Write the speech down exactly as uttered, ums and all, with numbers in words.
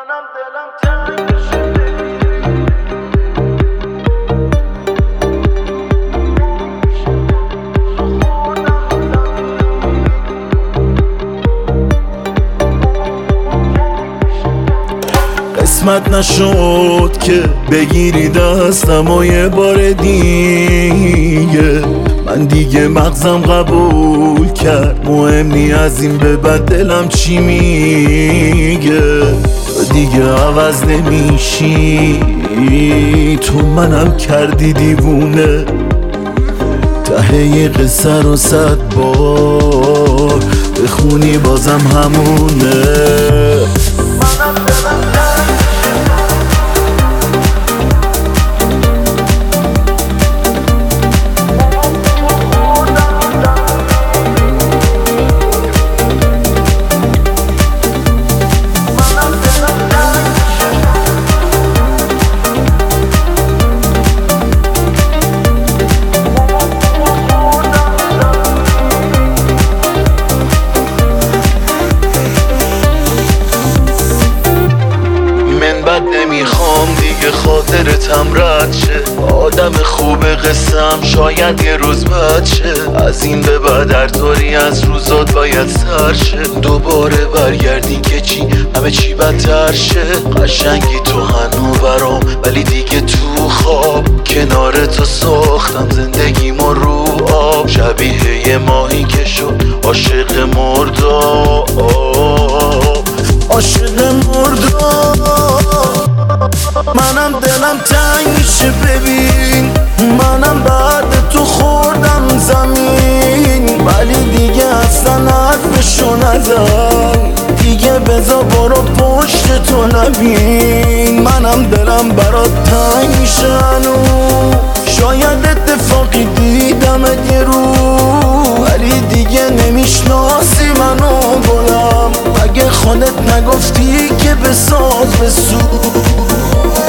منم دلم تنگ میشه. قسمت نشد که بگیری دستم و یه بار دیگه، من دیگه مغزم قبول کرد مهم نی از این به بعد دلم چی میگه. تو دیگه عوض نمیشی، تو منم کردی دیوونه، ته قصه رو صد بار بخونی بازم همونه. منم دلم تنگ نمیخوام دیگه خاطرتم رد شه، آدم خوب قسم شاید یه روز بد شه. از این به بعد هر طوری از روزات باید سر شه، دوباره برگردی که چی همه چی بدتر شه. قشنگی تو هنو برام ولی دیگه تو خواب، کنار تو ساختم زندگیمو رو آب، شبیه یه ماهی که شد عاشق مرداب، عاشق مرداب. منم دلم تنگ میشه ببین، منم بعد تو خوردم زمین، ولی دیگه اصلا حرفشو نزن، دیگه بذار برو پشت تو نبین. منم دلم برات تنگ میشه هنو، شاید اتفاقی دیدمت یه رو، ولی دیگه نمیشناسی منو گلم، اگه خودت نگفتی که بساز بسو.